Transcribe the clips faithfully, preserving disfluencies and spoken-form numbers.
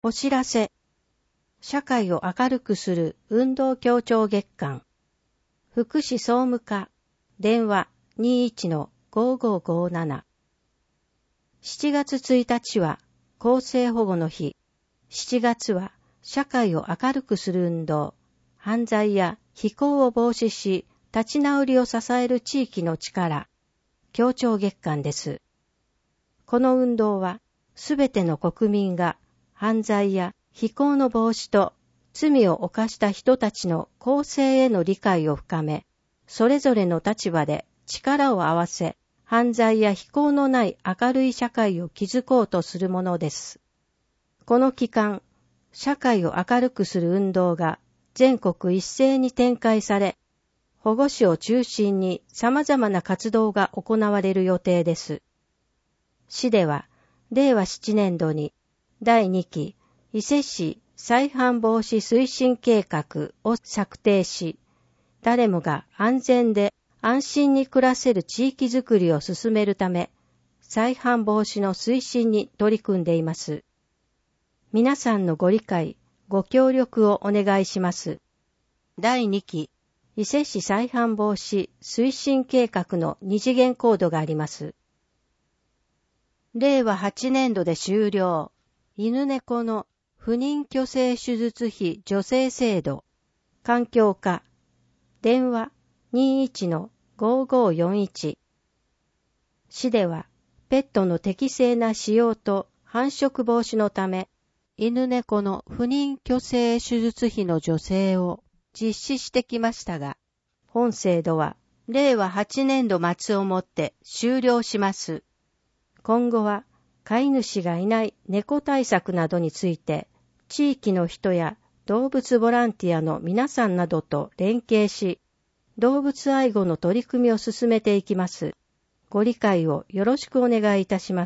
お知らせ。社会を明るくする運動協調月間。福祉総務課。電話 にじゅういちのごーごーごーなな。しちがつついたちは厚生保護の日。しちがつは社会を明るくする運動。犯罪や非行を防止し、立ち直りを支える地域の力。協調月間です。この運動は、すべての国民が犯罪や非行の防止と罪を犯した人たちの更生への理解を深め、それぞれの立場で力を合わせ、犯罪や非行のない明るい社会を築こうとするものです。この期間、社会を明るくする運動が全国一斉に展開され、保護司を中心に様々な活動が行われる予定です。市では、れいわななねんどにだいにき伊勢市再犯防止推進計画を策定し、誰もが安全で安心に暮らせる地域づくりを進めるため、再犯防止の推進に取り組んでいます。皆さんのご理解、ご協力をお願いします。だいにき伊勢市再犯防止推進計画の二次元コードがあります。れいわはちねんどで終了。犬猫の不妊去勢手術費助成制度。環境課。電話 にじゅういちのごーごーよんいち。市では、ペットの適正な使用と繁殖防止のため、犬猫の不妊去勢手術費の助成を実施してきましたが、本制度はれいわはちねんど末をもって終了します。今後は飼い主がいない猫対策などについて、地域の人や動物ボランティアの皆さんなどと連携し、動物愛護の取り組みを進めていきます。ご理解をよろしくお願いいたします。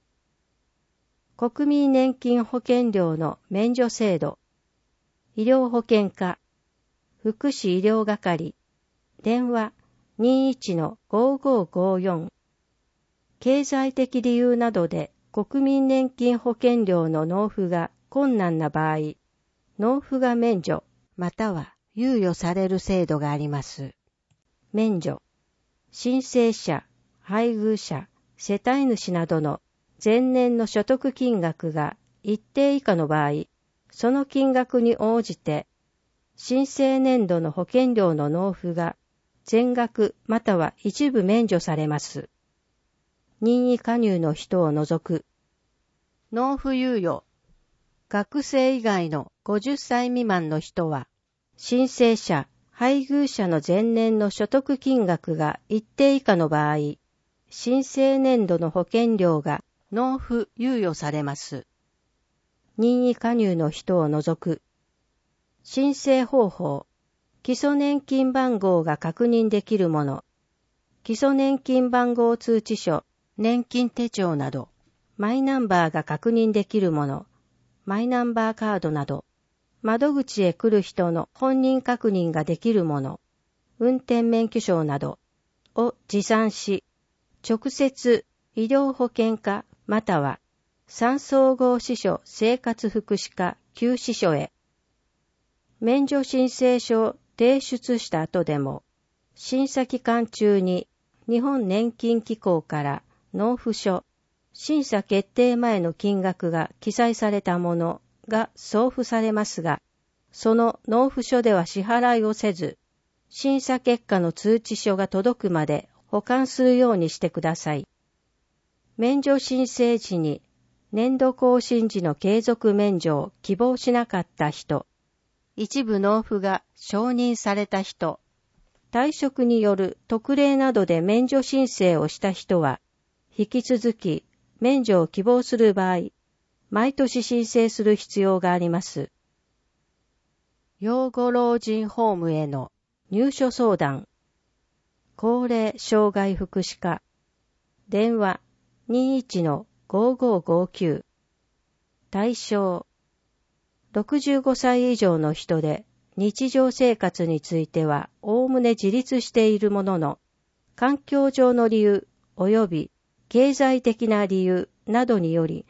国民年金保険料の免除制度。医療保険課。福祉医療係。電話 にじゅういちのごーごーごーよん。経済的理由などで国民年金保険料の納付が困難な場合、納付が免除または猶予される制度があります。免除。申請者、配偶者、世帯主などの前年の所得金額が一定以下の場合、その金額に応じて、申請年度の保険料の納付が全額または一部免除されます。任意加入の人を除く。納付猶予。学生以外のごじゅっさい未満の人は、申請者、配偶者の前年の所得金額が一定以下の場合、申請年度の保険料が納付猶予されます。任意加入の人を除く。申請方法。基礎年金番号が確認できるもの。基礎年金番号通知書、年金手帳など、マイナンバーが確認できるもの、マイナンバーカードなど、窓口へ来る人の本人確認ができるもの、運転免許証などを持参し、直接医療保険課または産総合支所生活福祉課旧支所へ。免除申請書を提出した後でも、審査期間中に日本年金機構から納付書、審査決定前の金額が記載されたものが送付されますが、その納付書では支払いをせず、審査結果の通知書が届くまで保管するようにしてください。免除申請時に年度更新時の継続免除を希望しなかった人、一部納付が承認された人、退職による特例などで免除申請をした人は、引き続き免除を希望する場合、毎年申請する必要があります。養護老人ホームへの入所相談。高齢障害福祉課。電話 にじゅういちのごーごーごーきゅう。対象。ろくじゅうごさい以上の人で日常生活についてはおおむね自立しているものの、環境上の理由及び経済的な理由などにより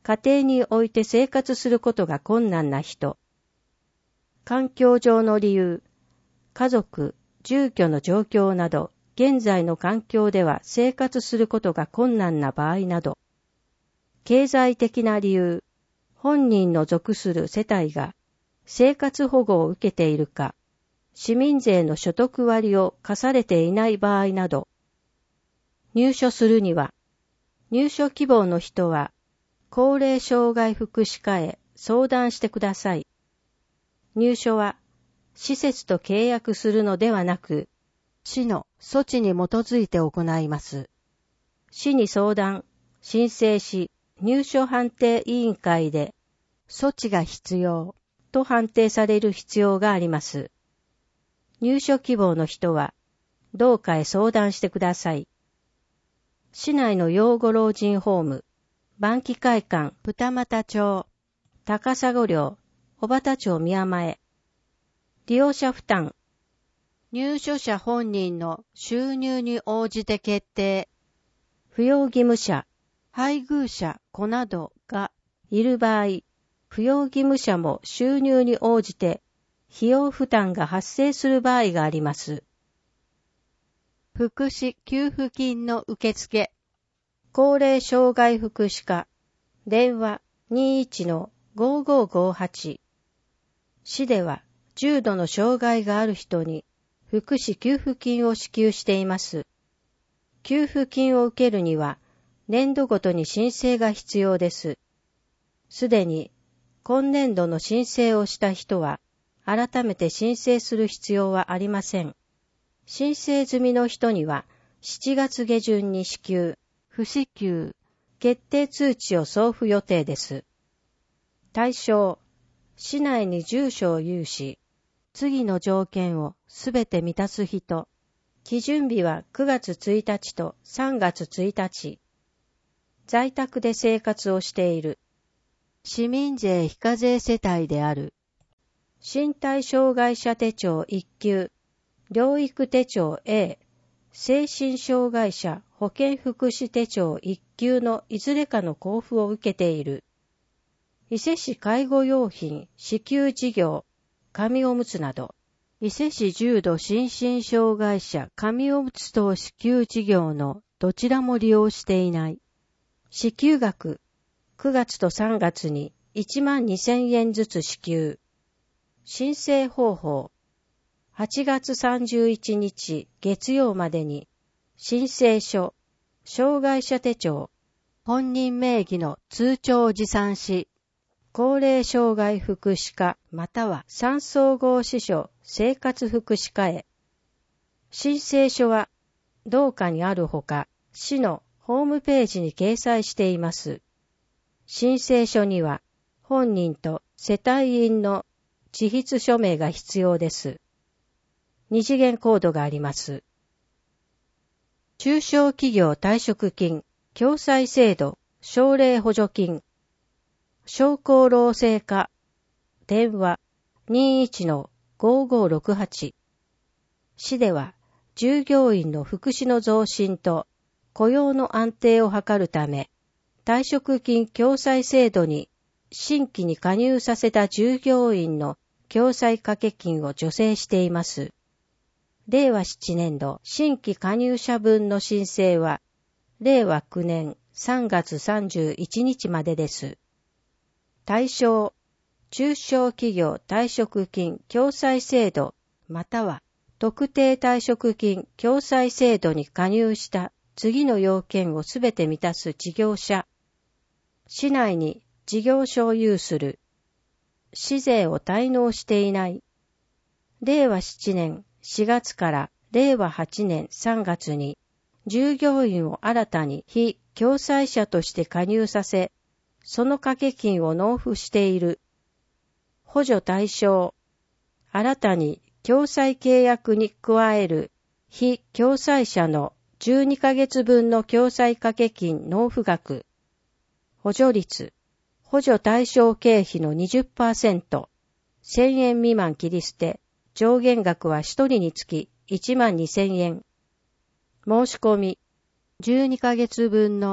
家庭において生活することが困難な人、環境上の理由、家族、住居の状況など、現在の環境では生活することが困難な場合など、経済的な理由、本人の属する世帯が生活保護を受けているか、市民税の所得割を課されていない場合など、入所するには、入所希望の人は、高齢障害福祉課へ相談してください。入所は、施設と契約するのではなく、市の措置に基づいて行います。市に相談、申請し、入所判定委員会で、措置が必要と判定される必要があります。入所希望の人は、どうかへ相談してください。市内の養護老人ホーム、晩期会館二俣町、高砂寮、小畑町宮前。利用者負担。入所者本人の収入に応じて決定。扶養義務者、配偶者子などがいる場合、扶養義務者も収入に応じて費用負担が発生する場合があります。福祉給付金の受付。高齢障害福祉課。電話 にじゅういちのごごごはち。市では重度の障害がある人に福祉給付金を支給しています。給付金を受けるには年度ごとに申請が必要です。すでに今年度の申請をした人は改めて申請する必要はありません。申請済みの人にはしちがつ下旬に支給、不支給、決定通知を送付予定です。対象、市内に住所を有し、次の条件をすべて満たす人。基準日はくがつついたちとさんがつついたち。在宅で生活をしている。市民税非課税世帯である。身体障害者手帳いっ級、療育手帳 A、精神障害者保健福祉手帳いっ級のいずれかの交付を受けている。伊勢市介護用品支給事業、紙おむつなど、伊勢市重度心身障害者紙おむつ等支給事業のどちらも利用していない。支給額、くがつとさんがつにいちまんにせんえんずつ支給。申請方法、はちがつさんじゅういちにち月曜までに申請書、障害者手帳、本人名義の通帳を持参し、高齢障害福祉課または産総合支所生活福祉課へ。申請書は同課にあるほか、市のホームページに掲載しています。申請書には本人と世帯員の自筆署名が必要です。二次元コードがあります。中小企業退職金、共済制度、奨励補助金、商工労政課、電話 にじゅういちのごごろくはち。市では従業員の福祉の増進と雇用の安定を図るため、退職金共済制度に新規に加入させた従業員の共済掛け金を助成しています。れいわななねん度新規加入者分の申請は、れいわきゅうねんさんがつさんじゅういちにちまでです。対象、中小企業退職金共済制度または特定退職金共済制度に加入した次の要件をすべて満たす事業者。市内に事業所を有する。市税を滞納していない。れいわななねんしがつかられいわはちねんさんがつに従業員を新たに非共済者として加入させ、その掛け金を納付している。補助対象。新たに共済契約に加える非共済者のじゅうにかげつぶんの共済掛け金納付額。補助率。補助対象経費の にじゅっパーセント。せんえん未満切り捨て。上限額はひとりにつきいちまんにせんえん。申し込み。じゅうにかげつぶんの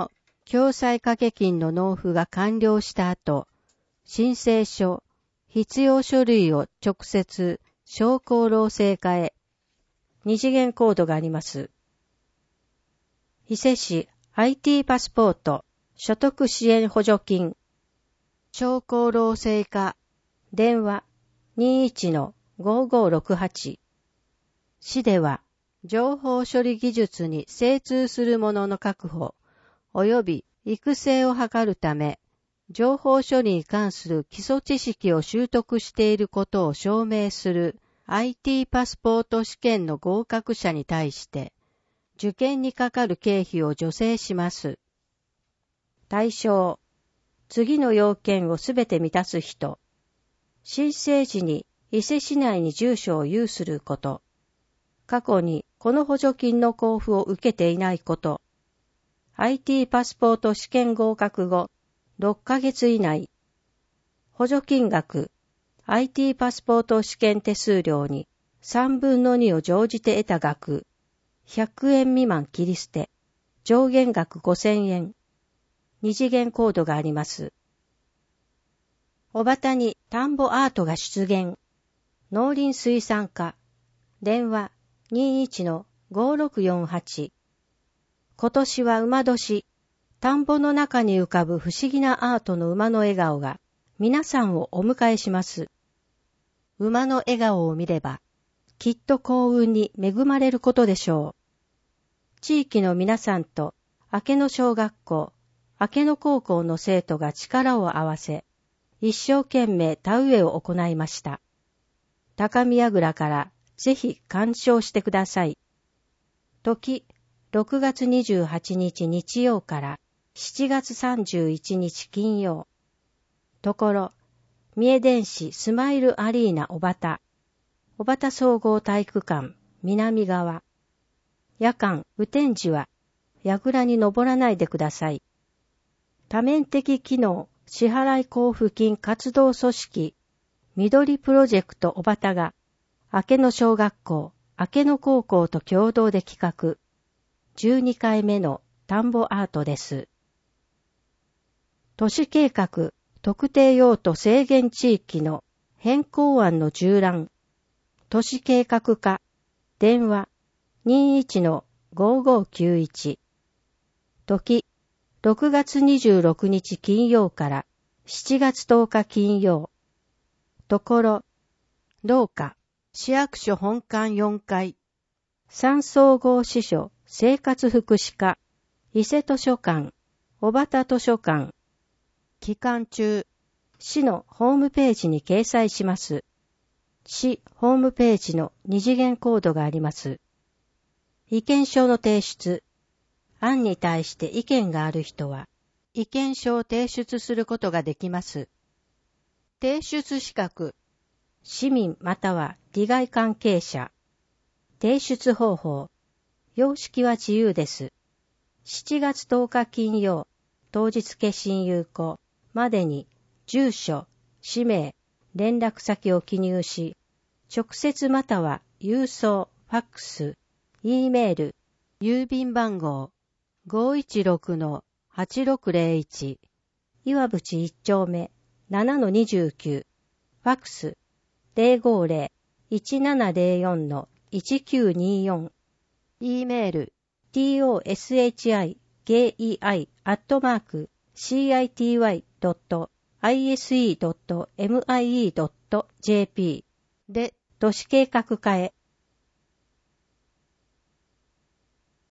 共済掛金の納付が完了した後、申請書、必要書類を直接商工労政課へ、二次元コードがあります。伊勢市 アイティー パスポート所得支援補助金商工労政課電話 にじゅういちのごーごーろくはち 市では情報処理技術に精通する者の確保及び育成を図るため情報処理に関する基礎知識を習得していることを証明する アイティー パスポート試験の合格者に対して受験にかかる経費を助成します。対象、次の要件をすべて満たす人、申請時に伊勢市内に住所を有すること、過去にこの補助金の交付を受けていないこと、アイティー パスポート試験合格後ろっかげつ以内、補助金額、アイティー パスポート試験手数料にさんぶんのにを乗じて得た額、ひゃくえん未満切り捨て、上限額ごせんえん、二次元コードがあります。小畑に田んぼアートが出現。農林水産課。電話 にじゅういちのごーろくよんはち。今年は馬年。田んぼの中に浮かぶ不思議なアートの馬の笑顔が皆さんをお迎えします。馬の笑顔を見れば、きっと幸運に恵まれることでしょう。地域の皆さんと明野小学校、明野高校の生徒が力を合わせ、一生懸命田植えを行いました。高宮倉からぜひ鑑賞してください。時、ろくがつにじゅうはちにち日曜からしちがつさんじゅういちにち金曜。ところ、三重電子スマイルアリーナ小畑。小畑総合体育館南側。夜間雨天時は櫓に登らないでください。多面的機能支払い交付金活動組織緑プロジェクト小畑が明野小学校、明野高校と共同で企画じゅうにかいめの田んぼアートです。都市計画特定用途制限地域の変更案の縦覧都市計画課電話 にじゅういちのごーごーきゅういち 時ろくがつにじゅうろくにち金曜からしちがつとおか金曜。ところ、廊下、市役所本館よんかい。三総合支所生活福祉課、伊勢図書館、小畑図書館。期間中、市のホームページに掲載します。市ホームページの二次元コードがあります。意見書の提出。案に対して意見がある人は、意見書を提出することができます。提出資格。市民または利害関係者。提出方法。様式は自由です。しちがつとおか金曜、当日消印有効までに、住所、氏名、連絡先を記入し、直接または郵送、ファックス、Eメール、郵便番号 ごーいちろくのはちろくぜろいち、岩淵いっ丁目 ななのにじゅうきゅう、ファックス ゼロごーぜろ いちななぜろよんのいちきゅうによん、Eメール トシゲイアイ アットマーク シーアイティーワイ ドット アイエスイー ドット エムアイイー ドット ジェーピー で都市計画課へ